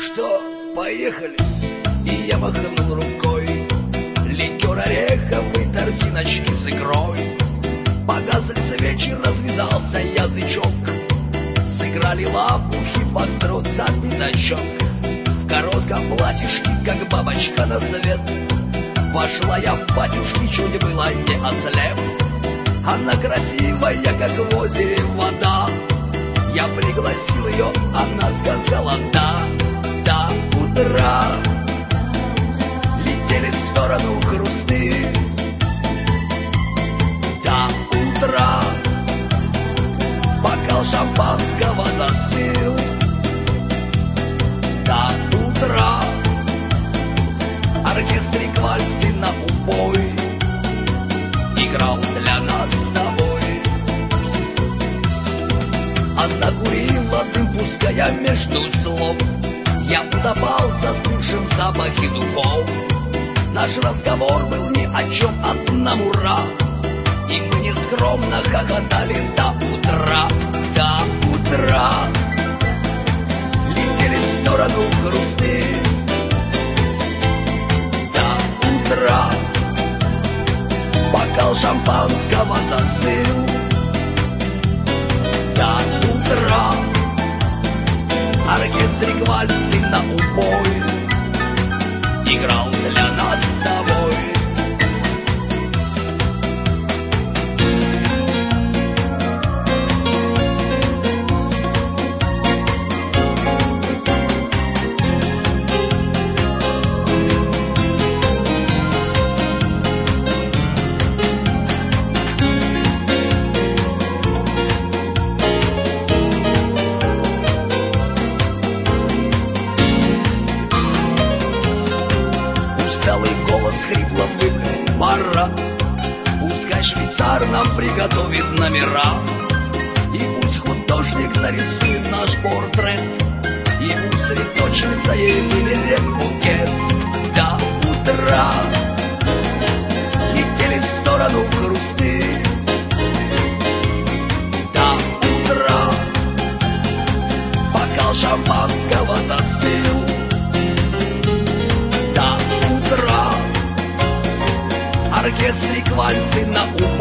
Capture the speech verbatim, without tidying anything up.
что, поехали? И я махнул рукой. Ликер ореховый, тортиночки с икрой. Погасли свечи, развязался язычок. Сыграли лапухи, фокстрот, пятачок. В коротком платьишке, как бабочка на свет. Пошла я в батюшки, чуть было не ослеп. Она красивая, как в озере вода. Я пригласил ее, она сказала да, до утра. Летели в сторону хрусты до утра. Бокал шампанского застыл до утра. Оркестрик вальсы на убой играл для нас с тобой. Она курила дым, пуская между слов. Я утопал в застывшем запахе духов. Наш разговор был ни о чем, а нам ура. И мы нескромно хохотали до утра, до утра. Летели в сторону хрусты до утра. Бокал шампанского застыл до утра. Оркестрик вальсы на убой играл для нас с тобой. Хрипло выплюнул пара. Пускай швейцар нам приготовит номера. И пусть художник зарисует наш портрет. И пусть цветочница ей выберет букет. До утра летели в сторону хрусты до утра. Бокал шампанского застыл до утра. Оркестрик вальсы на ум